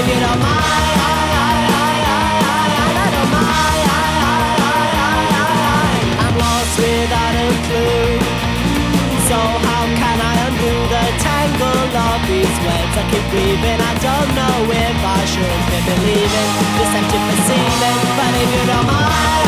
if you don't mind, I don't mind. I'm lost without a clue. So how can I undo the tangle of these webs? I keep breathing, I don't know if I should be believing this empty perceiving. But if you don't mind,